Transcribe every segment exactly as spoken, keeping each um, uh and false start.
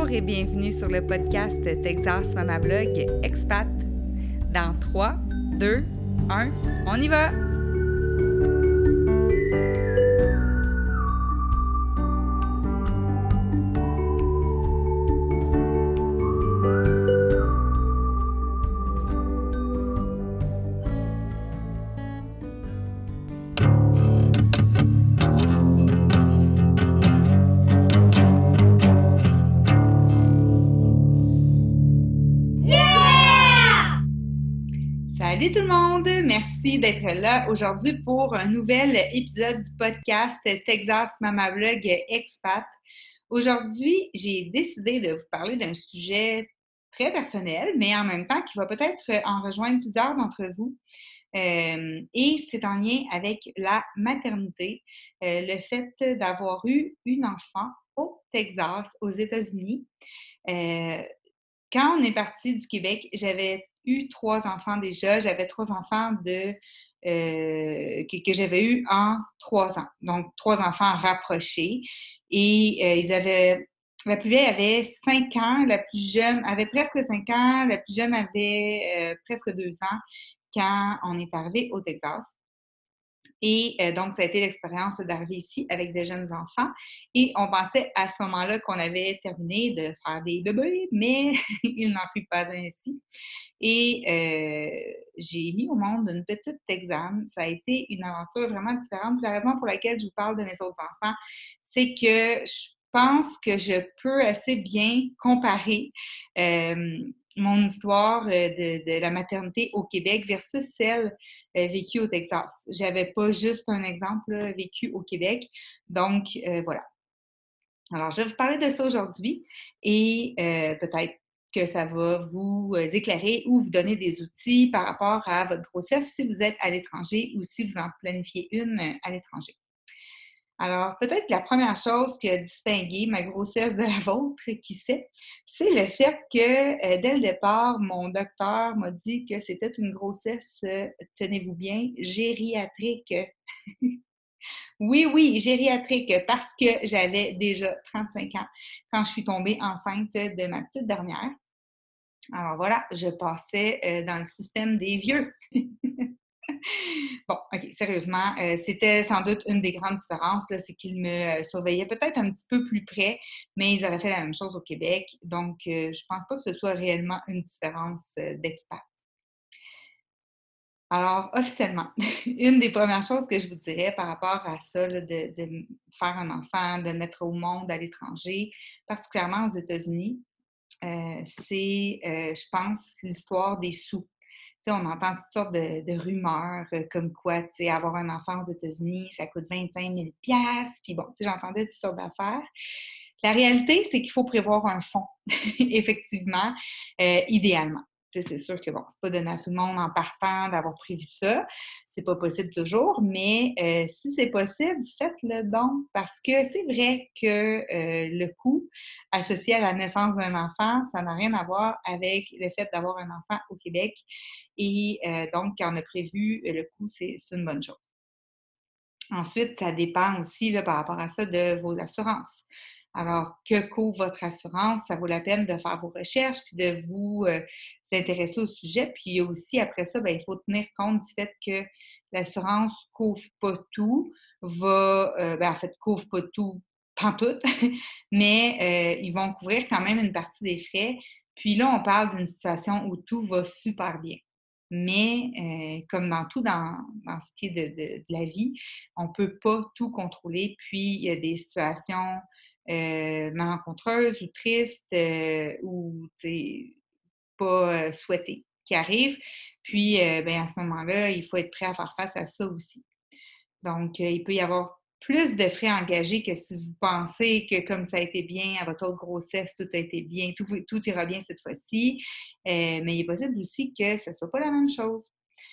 Bonjour et bienvenue sur le podcast Texas Mama Blog Expat. Dans trois, deux, un, on y va! Salut tout le monde! Merci d'être là aujourd'hui pour un nouvel épisode du podcast Texas Mama Blog Expat. Aujourd'hui, j'ai décidé de vous parler d'un sujet très personnel, mais en même temps qui va peut-être en rejoindre plusieurs d'entre vous. Euh, et c'est en lien avec la maternité, euh, le fait d'avoir eu une enfant au Texas, aux États-Unis. Euh, Quand on est parti du Québec, j'avais eu trois enfants déjà. J'avais trois enfants de euh, que, que j'avais eu en trois ans. Donc, trois enfants rapprochés. Et euh, ils avaient, la plus vieille avait cinq ans, la plus jeune avait presque cinq ans, la plus jeune avait euh, presque deux ans quand on est arrivé au Texas. Et euh, donc, ça a été l'expérience d'arriver ici avec de jeunes enfants. Et on pensait à ce moment-là qu'on avait terminé de faire des bébés, mais il n'en fut pas ainsi. Et euh, j'ai mis au monde une petite Texane. Ça a été une aventure vraiment différente. La raison pour laquelle je vous parle de mes autres enfants, c'est que je pense que je peux assez bien comparer euh, mon histoire de, de la maternité au Québec versus celle euh, vécue au Texas. J'avais pas juste un exemple là, vécu au Québec. Donc, euh, voilà. Alors, je vais vous parler de ça aujourd'hui et euh, peut-être que ça va vous euh, éclairer ou vous donner des outils par rapport à votre grossesse si vous êtes à l'étranger ou si vous en planifiez une euh, à l'étranger. Alors, peut-être que la première chose qui a distingué ma grossesse de la vôtre, qui sait, c'est le fait que euh, dès le départ, mon docteur m'a dit que c'était une grossesse, euh, tenez-vous bien, gériatrique. Oui, oui, gériatrique, parce que j'avais déjà trente-cinq ans quand je suis tombée enceinte de ma petite dernière. Alors voilà, je passais euh, dans le système des vieux. Bon, OK, sérieusement, euh, c'était sans doute une des grandes différences, là, c'est qu'ils me euh, surveillaient peut-être un petit peu plus près, mais ils auraient fait la même chose au Québec. Donc, euh, je pense pas que ce soit réellement une différence euh, d'expat. Alors, officiellement, une des premières choses que je vous dirais par rapport à ça, là, de, de faire un enfant, de mettre au monde à l'étranger, particulièrement aux États-Unis, euh, c'est, euh, je pense, l'histoire des sous. Tu sais, on entend toutes sortes de, de rumeurs euh, comme quoi, tu sais, avoir un enfant aux États-Unis, ça coûte vingt-cinq mille piastres. Puis bon, tu sais, j'entendais toutes sortes d'affaires. La réalité, c'est qu'il faut prévoir un fonds, effectivement, euh, idéalement. Tu sais, c'est sûr que bon, c'est pas donné à tout le monde en partant d'avoir prévu ça. C'est pas possible toujours, mais euh, si c'est possible, faites-le donc parce que c'est vrai que euh, le coût associé à la naissance d'un enfant, ça n'a rien à voir avec le fait d'avoir un enfant au Québec. Et euh, donc, quand on a prévu le coût, c'est, c'est une bonne chose. Ensuite, ça dépend aussi là, par rapport à ça de vos assurances. Alors, que couvre votre assurance? Ça vaut la peine de faire vos recherches puis de vous euh, intéresser au sujet. Puis aussi, après ça, bien, il faut tenir compte du fait que l'assurance ne couvre pas tout, va, euh, ben, en fait, couvre pas tout, pantoute, mais euh, ils vont couvrir quand même une partie des frais. Puis là, on parle d'une situation où tout va super bien. Mais euh, comme dans tout dans, dans ce qui est de, de, de la vie, on ne peut pas tout contrôler. Puis, il y a des situations euh, malencontreuses ou tristes euh, ou pas euh, souhaitées qui arrivent. Puis, euh, ben, à ce moment-là, il faut être prêt à faire face à ça aussi. Donc, euh, il peut y avoir plus de frais engagés que si vous pensez que comme ça a été bien à votre autre grossesse, tout a été bien, tout, tout ira bien cette fois-ci. Euh, mais il est possible aussi que ce ne soit pas la même chose.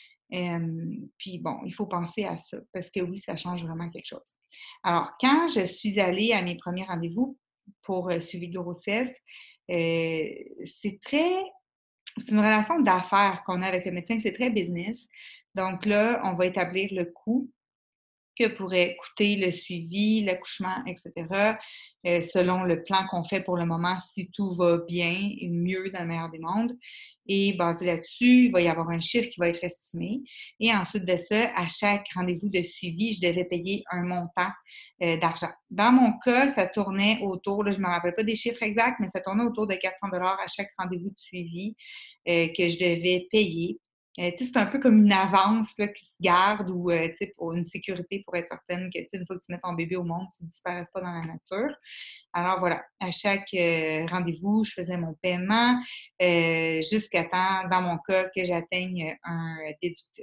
Euh, puis bon, il faut penser à ça parce que oui, ça change vraiment quelque chose. Alors, quand je suis allée à mes premiers rendez-vous pour euh, suivi de grossesse, euh, c'est très, c'est une relation d'affaires qu'on a avec le médecin, c'est très business. Donc là, on va établir le coût que pourrait coûter le suivi, l'accouchement, et cetera, euh, selon le plan qu'on fait pour le moment, si tout va bien et mieux dans le meilleur des mondes. Et basé là-dessus, il va y avoir un chiffre qui va être estimé. Et ensuite de ça, à chaque rendez-vous de suivi, je devais payer un montant euh, d'argent. Dans mon cas, ça tournait autour, là, je ne me rappelle pas des chiffres exacts, mais ça tournait autour de quatre cents dollars à chaque rendez-vous de suivi euh, que je devais payer. Euh, c'est un peu comme une avance là, qui se garde ou euh, pour une sécurité pour être certaine que une fois que tu mets ton bébé au monde, tu ne disparaisses pas dans la nature. Alors voilà, à chaque euh, rendez-vous, je faisais mon paiement euh, jusqu'à temps, dans mon cas, que j'atteigne un déductible.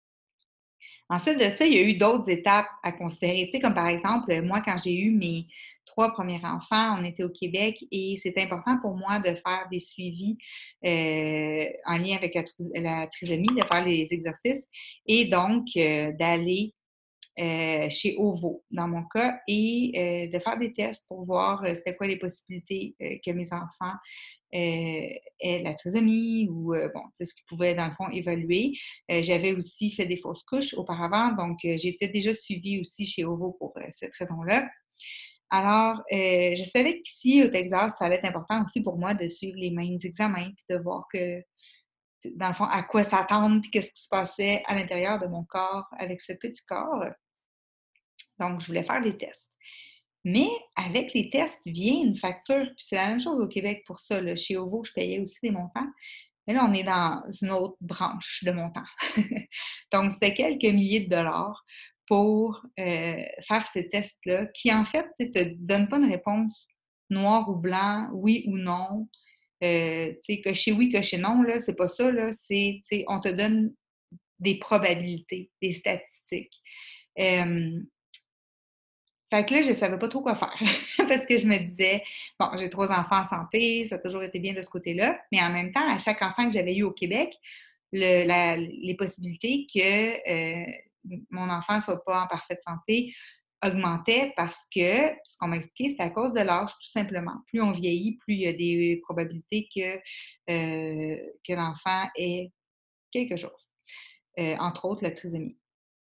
Ensuite de ça, il y a eu d'autres étapes à considérer. Tu sais, comme par exemple, moi, quand j'ai eu mes trois premiers enfants, on était au Québec et c'était important pour moi de faire des suivis euh, en lien avec la, la trisomie, de faire les exercices et donc euh, d'aller euh, chez OVO, dans mon cas, et euh, de faire des tests pour voir euh, c'était quoi les possibilités euh, que mes enfants euh, aient la trisomie ou, euh, bon, tu sais, ce qu'ils pouvaient, dans le fond, évaluer. Euh, j'avais aussi fait des fausses couches auparavant, donc euh, j'étais déjà suivie aussi chez OVO pour euh, cette raison-là. Alors, euh, je savais qu'ici, au Texas, ça allait être important aussi pour moi de suivre les mêmes examens puis de voir que, dans le fond, à quoi s'attendre puis qu'est-ce qui se passait à l'intérieur de mon corps avec ce petit corps. Donc, je voulais faire des tests. Mais avec les tests vient une facture. Puis c'est la même chose au Québec pour ça. Là. Chez OVO, je payais aussi des montants. Mais là, on est dans une autre branche de montants. Donc, c'était quelques milliers de dollars pour euh, faire ces tests-là, qui en fait ne te donnent pas une réponse noir ou blanc, oui ou non. Euh, tu sais, cocher oui, cocher non, là, c'est pas ça. Là. C'est, tu sais, on te donne des probabilités, des statistiques. Euh, Fait que là, je savais pas trop quoi faire parce que je me disais, bon, j'ai trois enfants en santé, ça a toujours été bien de ce côté-là, mais en même temps, à chaque enfant que j'avais eu au Québec, le, la, les possibilités que euh, mon enfant ne soit pas en parfaite santé augmentaient parce que, ce qu'on m'a expliqué, c'est à cause de l'âge, tout simplement. Plus on vieillit, plus il y a des probabilités que, euh, que l'enfant ait quelque chose, euh, entre autres la trisomie.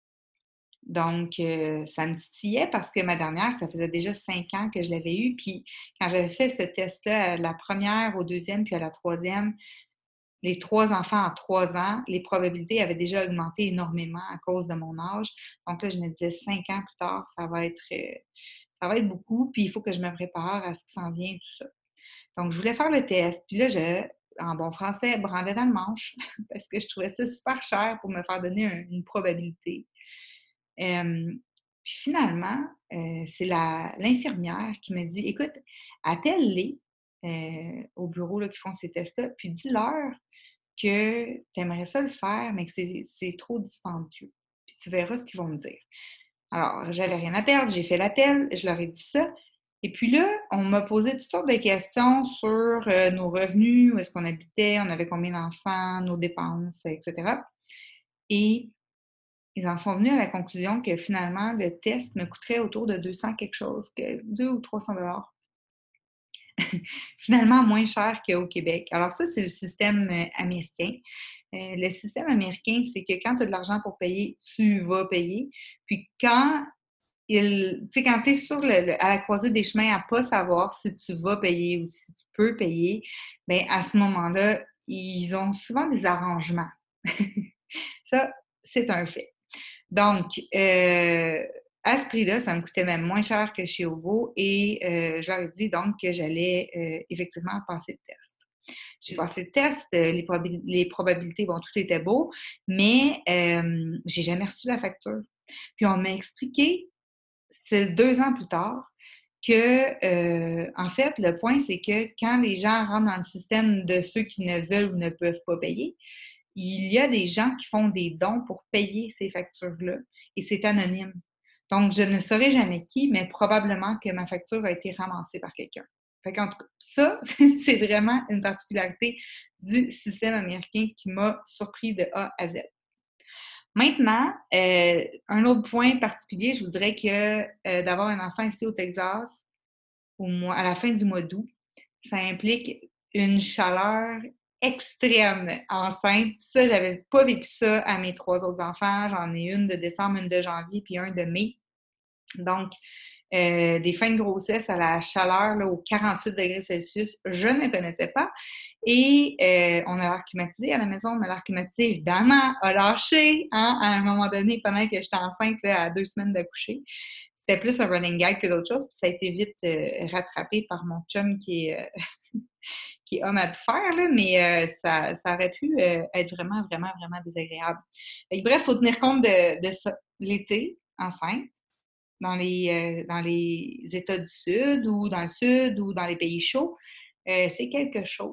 Donc, euh, ça me titillait parce que ma dernière, ça faisait déjà cinq ans que je l'avais eue. Puis, quand j'avais fait ce test-là, à la première, au deuxième, puis à la troisième, les trois enfants en trois ans, les probabilités avaient déjà augmenté énormément à cause de mon âge. Donc là, je me disais, cinq ans plus tard, ça va être, euh, ça va être beaucoup. Puis, il faut que je me prépare à ce qui s'en vient, tout ça. Donc, je voulais faire le test. Puis là, je, en bon français, branlais dans le manche parce que je trouvais ça super cher pour me faire donner un- une probabilité. Euh, puis finalement, euh, c'est la, l'infirmière qui m'a dit, écoute, appelle-les euh, au bureau là, qui font ces tests-là, puis dis-leur que tu aimerais ça le faire, mais que c'est, c'est trop dispendieux. Puis tu verras ce qu'ils vont me dire. Alors, j'avais rien à perdre, j'ai fait l'appel, je leur ai dit ça. Et puis là, on m'a posé toutes sortes de questions sur euh, nos revenus, où est-ce qu'on habitait, on avait combien d'enfants, nos dépenses, et cetera. Et ils en sont venus à la conclusion que finalement, le test me coûterait autour de deux cents quelque chose, que deux ou trois cents dollars. Finalement, moins cher qu'au Québec. Alors ça, c'est le système euh, américain. Euh, le système américain, c'est que quand tu as de l'argent pour payer, tu vas payer. Puis quand il, tu sais, quand tu es sur le, le- à la croisée des chemins à pas savoir si tu vas payer ou si tu peux payer, bien, à ce moment-là, ils ont souvent des arrangements. Ça, c'est un fait. Donc, euh, à ce prix-là, ça me coûtait même moins cher que chez OVO et euh, je leur ai dit donc que j'allais euh, effectivement passer le test. J'ai passé le test, euh, les, probabil- les probabilités, bon, tout était beau, mais euh, j'ai jamais reçu la facture. Puis on m'a expliqué, c'est deux ans plus tard, que, euh, en fait, le point, c'est que quand les gens rentrent dans le système de ceux qui ne veulent ou ne peuvent pas payer, il y a des gens qui font des dons pour payer ces factures-là et c'est anonyme. Donc, je ne saurais jamais qui, mais probablement que ma facture a été ramassée par quelqu'un. Fait qu'en tout cas, ça, c'est vraiment une particularité du système américain qui m'a surpris de A à Z. Maintenant, euh, un autre point particulier, je vous dirais que euh, d'avoir un enfant ici au Texas, au mois, à la fin du mois d'août, ça implique une chaleur extrême enceinte. Ça, j'avais pas vécu ça à mes trois autres enfants. J'en ai une de décembre, une de janvier, puis un de mai. Donc, euh, des fins de grossesse à la chaleur là, aux quarante-huit degrés Celsius, je ne connaissais pas. Et euh, on a l'air climatisé à la maison, mais l'air climatisé, évidemment, a lâché hein, à un moment donné pendant que j'étais enceinte là, à deux semaines d'accoucher. C'était plus un running gag que d'autres choses, puis ça a été vite euh, rattrapé par mon chum qui est, euh, qui est homme à tout faire, là, mais euh, ça, ça aurait pu euh, être vraiment, vraiment, vraiment désagréable. Et bref, il faut tenir compte de, de ça. L'été, enceinte, dans les, euh, dans les États du Sud ou dans le Sud ou dans les pays chauds, euh, c'est quelque chose.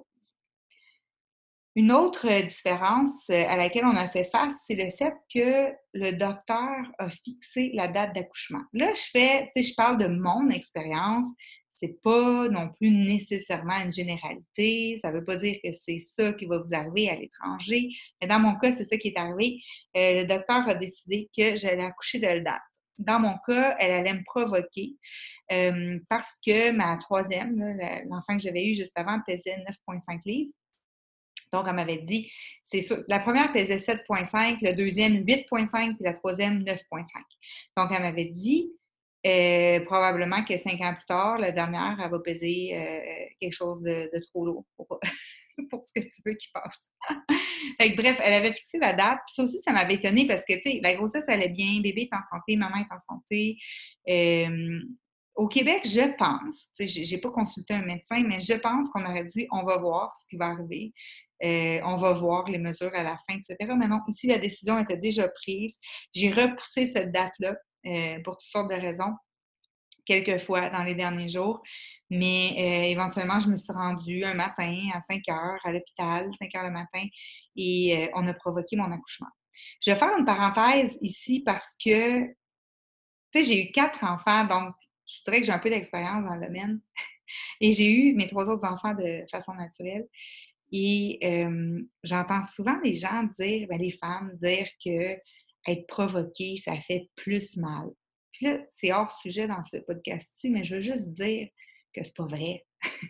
Une autre euh, différence euh, à laquelle on a fait face, c'est le fait que le docteur a fixé la date d'accouchement. Là, je fais, tu sais, je parle de mon expérience. C'est pas non plus nécessairement une généralité. Ça veut pas dire que c'est ça qui va vous arriver à l'étranger. Mais dans mon cas, c'est ça qui est arrivé. Euh, le docteur a décidé que j'allais accoucher de date. Dans mon cas, elle allait me provoquer euh, parce que ma troisième, là, l'enfant que j'avais eu juste avant, pesait neuf virgule cinq livres. Donc, elle m'avait dit, c'est sûr, la première pesait sept virgule cinq, le deuxième huit virgule cinq, puis la troisième neuf virgule cinq. Donc, elle m'avait dit, euh, probablement que cinq ans plus tard, la dernière, elle va peser euh, quelque chose de, de trop lourd pour, pour ce que tu veux qu'il passe. Fait que, bref, elle avait fixé la date. Puis ça aussi, ça m'avait étonnée parce que, tu sais, la grossesse allait bien, bébé est en santé, maman est en santé. Euh, au Québec, je pense, tu sais, j'ai pas consulté un médecin, mais je pense qu'on aurait dit, on va voir ce qui va arriver. Euh, on va voir les mesures à la fin, et cetera. Mais non, ici, la décision était déjà prise. J'ai repoussé cette date-là euh, pour toutes sortes de raisons, quelques fois dans les derniers jours. Mais euh, éventuellement, je me suis rendue un matin à cinq heures à l'hôpital, cinq heures le matin, et euh, on a provoqué mon accouchement. Je vais faire une parenthèse ici parce que, tu sais, j'ai eu quatre enfants, donc je dirais que j'ai un peu d'expérience dans le domaine. Et j'ai eu mes trois autres enfants de façon naturelle. Et euh, j'entends souvent les gens dire, ben, les femmes dire que être provoquée, ça fait plus mal. Puis là, c'est hors sujet dans ce podcast-ci, mais je veux juste dire que c'est pas vrai.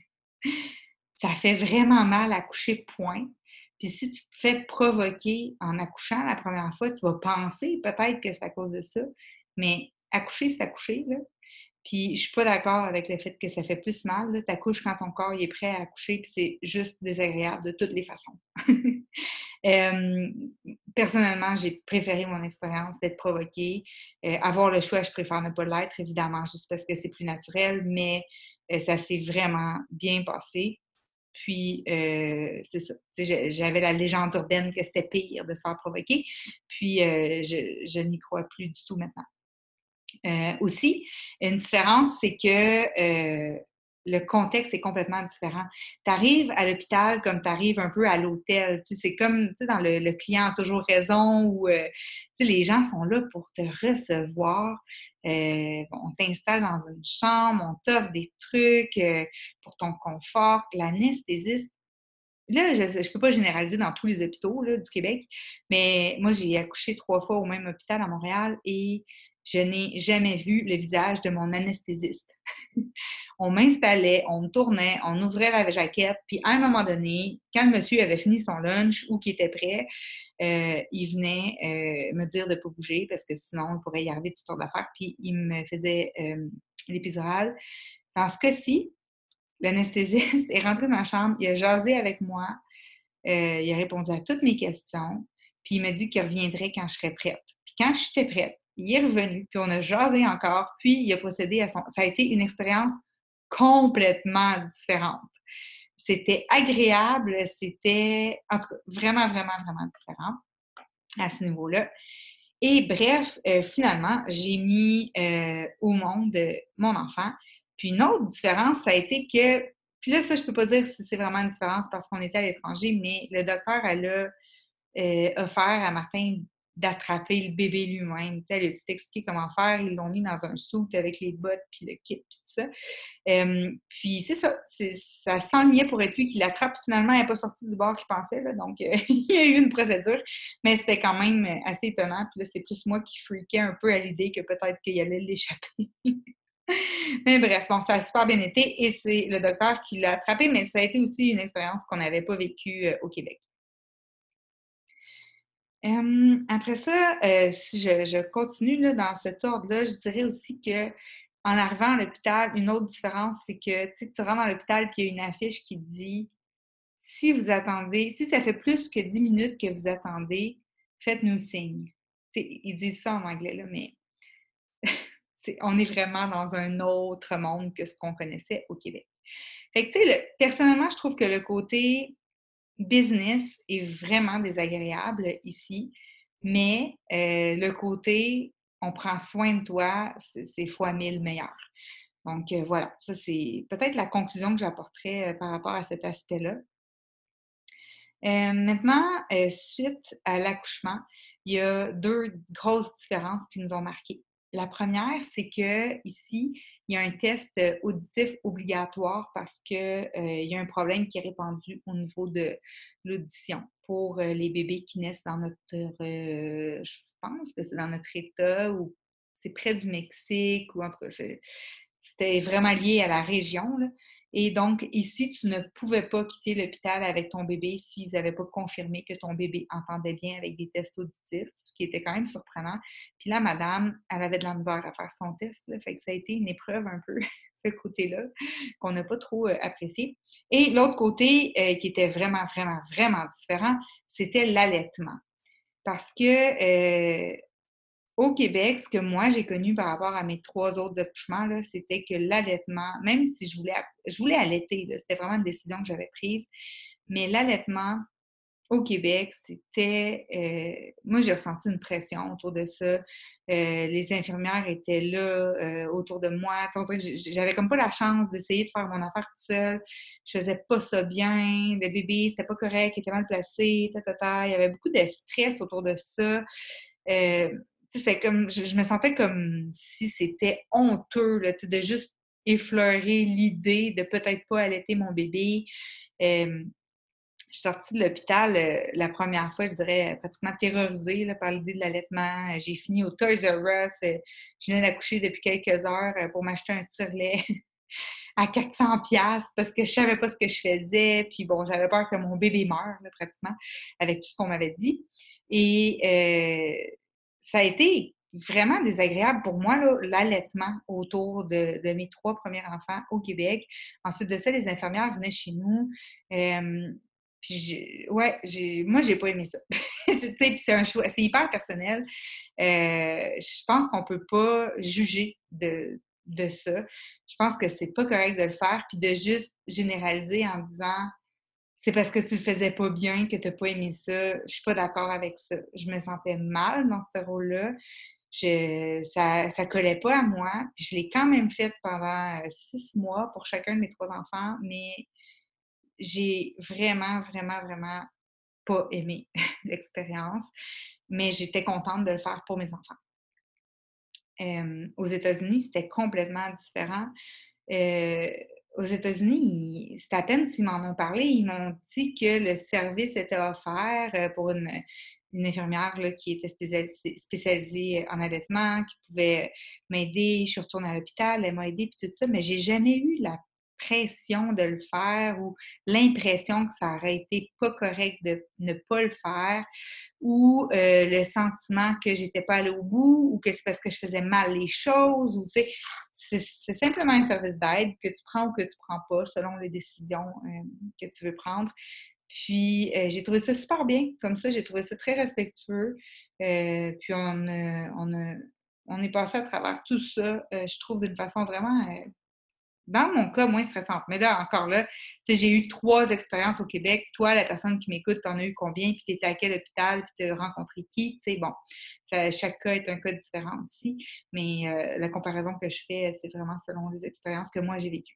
Ça fait vraiment mal à accoucher, point. Puis si tu te fais provoquer en accouchant la première fois, tu vas penser peut-être que c'est à cause de ça, mais accoucher, c'est accoucher, là. Puis je suis pas d'accord avec le fait que ça fait plus mal. Tu accouches quand ton corps il est prêt à accoucher, puis c'est juste désagréable de toutes les façons. euh, personnellement, j'ai préféré mon expérience d'être provoquée. Euh, avoir le choix, je préfère ne pas l'être, évidemment, juste parce que c'est plus naturel, mais euh, ça s'est vraiment bien passé. Puis, euh, c'est ça. J'avais la légende urbaine que c'était pire de se faire provoquer. Puis, euh, je, je n'y crois plus du tout maintenant. Euh, aussi, une différence, c'est que euh, le contexte est complètement différent. Tu arrives à l'hôpital comme tu arrives un peu à l'hôtel. Tu sais, c'est comme tu sais, dans le, le client a toujours raison où euh, tu sais, les gens sont là pour te recevoir. Euh, bon, on t'installe dans une chambre, on t'offre des trucs euh, pour ton confort. L'anesthésiste, là, je ne peux pas généraliser dans tous les hôpitaux là, du Québec, mais moi, j'ai accouché trois fois au même hôpital à Montréal et je n'ai jamais vu le visage de mon anesthésiste. On m'installait, on me tournait, on ouvrait la jaquette, puis à un moment donné, quand le monsieur avait fini son lunch ou qu'il était prêt, euh, il venait euh, me dire de ne pas bouger parce que sinon, il pourrait y arriver toutes sortes d'affaires, puis il me faisait euh, l'épidural. Dans ce cas-ci, l'anesthésiste est rentré dans la chambre, il a jasé avec moi, euh, il a répondu à toutes mes questions, puis il m'a dit qu'il reviendrait quand je serais prête. Puis quand j'étais prête, il est revenu, puis on a jasé encore, puis il a procédé à son... Ça a été une expérience complètement différente. C'était agréable, c'était en tout cas, vraiment, vraiment, vraiment différent à ce niveau-là. Et bref, euh, finalement, j'ai mis euh, au monde euh, mon enfant. Puis une autre différence, ça a été que, puis là, ça, je peux pas dire si c'est vraiment une différence parce qu'on était à l'étranger, mais le docteur, elle a euh, offert à Martin d'attraper le bébé lui-même. Tu sais, elle a tout expliqué comment faire. Ils l'ont mis dans un soute avec les bottes, puis le kit, puis tout ça. Euh, puis c'est ça, c'est, ça s'enlignait pour être lui qui l'attrape. Finalement, elle n'est pas sortie du bord qu'il pensait, là, donc euh, il y a eu une procédure, mais c'était quand même assez étonnant. Puis là, c'est plus moi qui freakais un peu à l'idée que peut-être qu'il allait l'échapper. Mais bref, bon, ça a super bien été et c'est le docteur qui l'a attrapé, mais ça a été aussi une expérience qu'on n'avait pas vécue euh, au Québec. Hem, après ça, heu, si je je continue là, dans cet ordre-là, je dirais aussi qu'en arrivant à l'hôpital, une autre différence, c'est que, tu sais, tu rentres dans l'hôpital puis il y a une affiche qui te dit: «Si vous attendez si ça fait plus que dix minutes que vous attendez, faites-nous signe». Tu sais, ils disent ça en anglais là, mais c'est on est vraiment dans un autre monde que ce qu'on connaissait au Québec. Fait que, tu sais, le personnellement, je trouve que le côté business est vraiment désagréable ici, mais heu, le côté on prend soin de toi, c'est c'est fois mille meilleur. Donc heu, voilà, ça c'est peut-être la conclusion que j'apporterais, heu, par rapport à cet aspect-là. Heu, maintenant, heu, suite à l'accouchement, il y a deux grosses différences qui nous ont marquées. La première, c'est qu'ici, il y a un test, heu, auditif obligatoire parce que, heu, il y a un problème qui est répandu au niveau de l'audition pour, heu, les bébés qui naissent dans notre, heu, je pense que c'est dans notre État ou c'est près du Mexique ou en tout cas, c'est c'était vraiment lié à la région, là. Et donc, ici, tu ne pouvais pas quitter l'hôpital avec ton bébé s'ils n'avaient pas confirmé que ton bébé entendait bien avec des tests auditifs, ce qui était quand même surprenant. Puis là, madame, elle avait de la misère à faire son test, là, fait que ça a été une épreuve un peu, ce côté-là, qu'on n'a pas trop euh, apprécié. Et l'autre côté, euh, qui était vraiment, vraiment, vraiment différent, c'était l'allaitement. Parce que euh, au Québec, ce que moi j'ai connu par rapport à mes trois autres accouchements, là, c'était que l'allaitement, même si je voulais, je voulais allaiter, là, c'était vraiment une décision que j'avais prise, mais l'allaitement au Québec, c'était, euh, moi j'ai ressenti une pression autour de ça. Euh, les infirmières étaient là euh, autour de moi. On dirait que j- j'avais comme pas la chance d'essayer de faire mon affaire toute seule. Je faisais pas ça bien. Le bébé, c'était pas correct, il était mal placé, ta, ta, ta. Il y avait beaucoup de stress autour de ça. Euh, tu sais, c'est comme, je, je me sentais comme si c'était honteux, là, tu sais, de juste effleurer l'idée de peut-être pas allaiter mon bébé. Euh, je suis sortie de l'hôpital euh, la première fois, je dirais, pratiquement terrorisée là, par l'idée de l'allaitement. Euh, J'ai fini au Toys R Us. Euh, je venais d'accoucher depuis quelques heures euh, pour m'acheter un tire-lait à quatre cents pièces parce que je savais pas ce que je faisais. Puis bon, j'avais peur que mon bébé meure, là, pratiquement, avec tout ce qu'on m'avait dit. Et euh, ça a été vraiment désagréable pour moi, là, l'allaitement autour de, de mes trois premiers enfants au Québec. Ensuite de ça, les infirmières venaient chez nous. Euh, puis j'ai, ouais, j'ai, moi, j'ai pas aimé ça. Tu sais, puis c'est un choix, c'est hyper personnel. Euh, je pense qu'on peut pas juger de, de ça. Je pense que c'est pas correct de le faire, puis de juste généraliser en disant c'est parce que tu le faisais pas bien que tu n'as pas aimé ça. Je suis pas d'accord avec ça. Je me sentais mal dans ce rôle-là. Je, ça, ça collait pas à moi. Puis je l'ai quand même fait pendant euh, six mois pour chacun de mes trois enfants, mais j'ai vraiment, vraiment, vraiment pas aimé l'expérience. Mais j'étais contente de le faire pour mes enfants. Euh, aux États-Unis, c'était complètement différent. Euh, aux États-Unis, ils- c'est à peine s'ils m'en ont parlé, ils m'ont dit que le service était offert euh, pour une, une infirmière là, qui était spécialisée, spécialisée en allaitement, qui pouvait m'aider. Je suis retournée à l'hôpital, elle m'a aidée, puis tout ça, mais j'ai jamais eu la pression de le faire ou l'impression que ça aurait été pas correct de ne pas le faire ou euh, le sentiment que j'étais pas allée au bout ou que c'est parce que je faisais mal les choses ou tu sais, c'est c'est simplement un service d'aide que tu prends ou que tu prends pas selon les décisions euh, que tu veux prendre. Puis euh, j'ai trouvé ça super bien, comme ça, j'ai trouvé ça très respectueux. Euh, puis on, a- on, a- on est passé à travers tout ça, euh, je trouve, d'une façon vraiment euh, dans mon cas, moins stressante. Mais là, encore là, tu sais, j'ai eu trois expériences au Québec. Toi, la personne qui m'écoute, t'en as eu combien? Puis t'étais à quel hôpital? Puis t'as rencontré qui? Tu sais, bon, ça- chaque cas est un cas différent aussi. Mais euh, la comparaison que je fais, c'est vraiment selon les expériences que moi, j'ai vécues.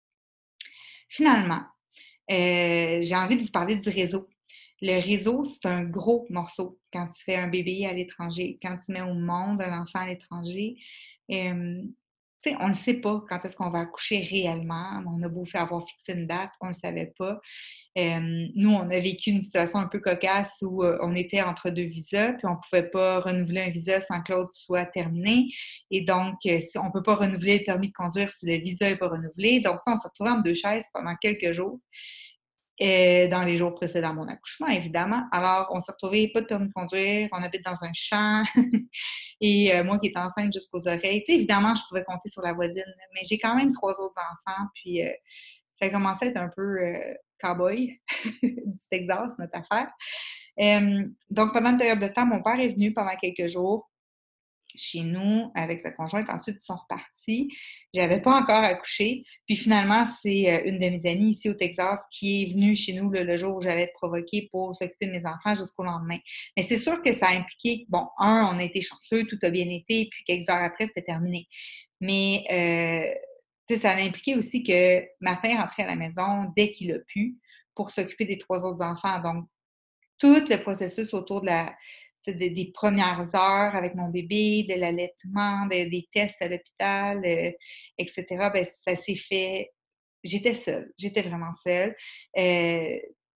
Finalement, euh, j'ai envie de vous parler du réseau. Le réseau, c'est un gros morceau quand tu fais un bébé à l'étranger, quand tu mets au monde un enfant à l'étranger. Euh, tu sais, on ne sait pas quand est-ce qu'on va accoucher réellement. On a beau faire avoir fixé une date, on ne le savait pas. Euh, nous, on a vécu une situation un peu cocasse où euh, on était entre deux visas, puis on ne pouvait pas renouveler un visa sans que l'autre soit terminé. Et donc, euh, si on ne peut pas renouveler le permis de conduire si le visa n'est pas renouvelé. Donc, ça, on s'est retrouvés entre deux chaises pendant quelques jours. Euh, dans les jours précédant mon accouchement, évidemment. Alors, on s'est retrouvés, pas de permis de conduire, on habite dans un champ, et euh, moi qui étais enceinte jusqu'aux oreilles, tu sais, évidemment, je pouvais compter sur la voisine, mais j'ai quand même trois autres enfants, puis euh, ça a commencé à être un peu euh, cow-boy du Texas, notre affaire. Euh, donc, pendant une période de temps, mon père est venu pendant quelques jours chez nous avec sa conjointe. Ensuite, ils sont repartis. J'avais pas encore accouché. Puis finalement, c'est une de mes amies ici au Texas qui est venue chez nous le, le jour où j'allais être provoquée pour s'occuper de mes enfants jusqu'au lendemain. Mais c'est sûr que ça a impliqué, bon, un, on a été chanceux, tout a bien été, puis quelques heures après, c'était terminé. Mais, euh, tu sais, ça a impliqué aussi que Martin rentrait à la maison dès qu'il a pu pour s'occuper des trois autres enfants. Donc, tout le processus autour de la, des, des premières heures avec mon bébé, de l'allaitement, de, des tests à l'hôpital, euh, et cetera, ben, ça s'est fait. J'étais seule. J'étais vraiment seule. Euh,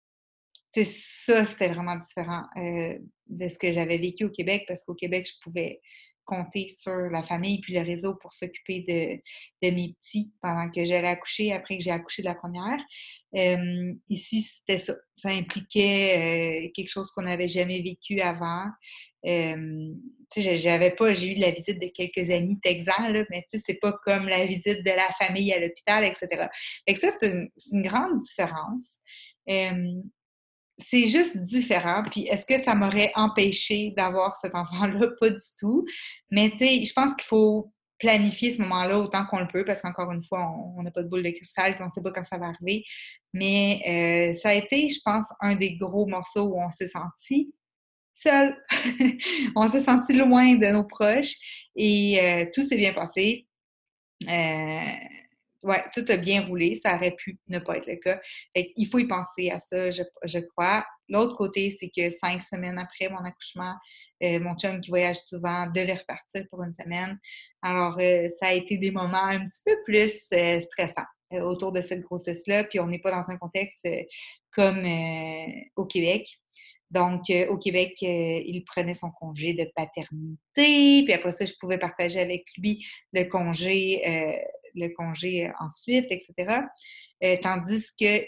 ça, c'était vraiment différent euh, de ce que j'avais vécu au Québec, parce qu'au Québec, je pouvais compter sur la famille puis le réseau pour s'occuper de, de mes petits pendant que j'allais accoucher, après que j'ai accouché de la première. Euh, ici, c'était ça. Ça impliquait euh, quelque chose qu'on n'avait jamais vécu avant. Euh, tu sais, j'avais pas, j'ai eu de la visite de quelques amis texans, là, mais tu sais, c'est pas comme la visite de la famille à l'hôpital, et cetera. Fait que ça, c'est une, c'est une grande différence. Euh, c'est juste différent. Puis est-ce que ça m'aurait empêché d'avoir cet enfant-là? Pas du tout. Mais tu sais, je pense qu'il faut planifier ce moment-là autant qu'on le peut, parce qu'encore une fois, on n'a pas de boule de cristal, puis on ne sait pas quand ça va arriver. Mais euh, ça a été, je pense, un des gros morceaux où on s'est senti seul. On s'est senti loin de nos proches, et euh, tout s'est bien passé. Euh, ouais, tout a bien roulé. Ça aurait pu ne pas être le cas. Fait qu'il faut y penser à ça, je, je crois. L'autre côté, c'est que cinq semaines après mon accouchement, euh, mon chum qui voyage souvent devait repartir pour une semaine. Alors, euh, ça a été des moments un petit peu plus euh, stressants euh, autour de cette grossesse-là. Puis, on n'est pas dans un contexte euh, comme euh, au Québec. Donc, euh, au Québec, euh, il prenait son congé de paternité, puis après ça, je pouvais partager avec lui le congé, euh, le congé ensuite, et cetera. Euh, tandis que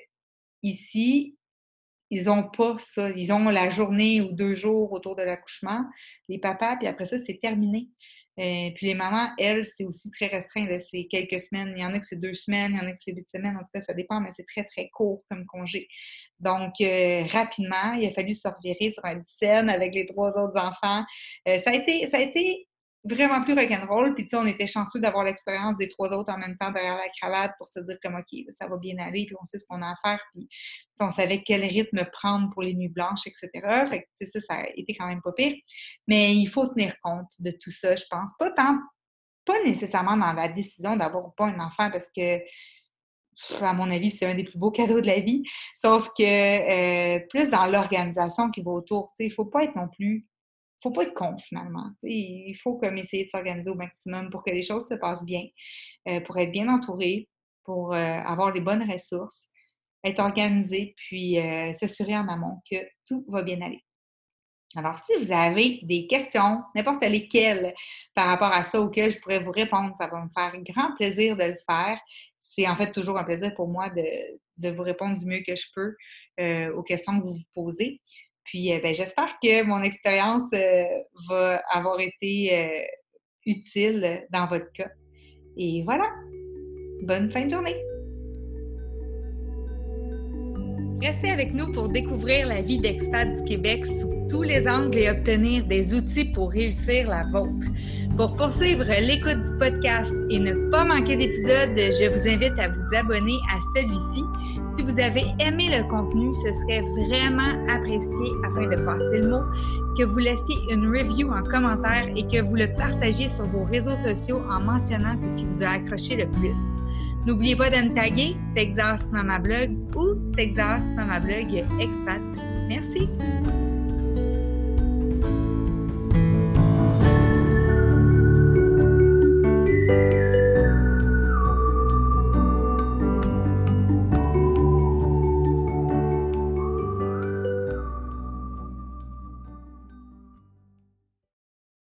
ici, ils n'ont pas ça. Ils ont la journée ou deux jours autour de l'accouchement, les papas, puis après ça, c'est terminé. Euh, puis les mamans, elles, c'est aussi très restreint. Là. C'est quelques semaines. Il y en a que c'est deux semaines, il y en a que c'est huit semaines. En tout cas, ça dépend, mais c'est très, très court comme congé. Donc, euh, rapidement, il a fallu se revirer sur un scène avec les trois autres enfants. Euh, ça a été, ça a été vraiment plus rock'n'roll. Puis, tu sais, on était chanceux d'avoir l'expérience des trois autres en même temps derrière la cravate pour se dire comme, OK, ça va bien aller, puis on sait ce qu'on a à faire. Puis, on savait quel rythme prendre pour les nuits blanches, et cetera. Fait que, tu sais, ça, ça a été quand même pas pire. Mais il faut tenir compte de tout ça, je pense. Pas tant, pas nécessairement dans la décision d'avoir ou pas un enfant, parce que, à mon avis, c'est un des plus beaux cadeaux de la vie. Sauf que euh, plus dans l'organisation qui va autour. Tu sais, il faut pas être non plus, faut pas être con, finalement. Tu sais, il faut comme essayer de s'organiser au maximum pour que les choses se passent bien, euh, pour être bien entouré, pour euh, avoir les bonnes ressources, être organisé, puis euh, s'assurer en amont que tout va bien aller. Alors, si vous avez des questions, n'importe lesquelles, par rapport à ça auxquelles je pourrais vous répondre, ça va me faire grand plaisir de le faire. C'est en fait toujours un plaisir pour moi de, de vous répondre du mieux que je peux euh, aux questions que vous vous posez. Puis, euh, ben, j'espère que mon expérience euh, va avoir été euh, utile dans votre cas. Et voilà! Bonne fin de journée! Restez avec nous pour découvrir la vie d'expat du Québec sous tous les angles et obtenir des outils pour réussir la vôtre. Pour poursuivre l'écoute du podcast et ne pas manquer d'épisodes, je vous invite à vous abonner à celui-ci. Si vous avez aimé le contenu, ce serait vraiment apprécié afin de passer le mot, que vous laissiez une review en commentaire et que vous le partagiez sur vos réseaux sociaux en mentionnant ce qui vous a accroché le plus. N'oubliez pas de me taguer Texas Mama Blog ou Texas Mama Blog Expat. Merci!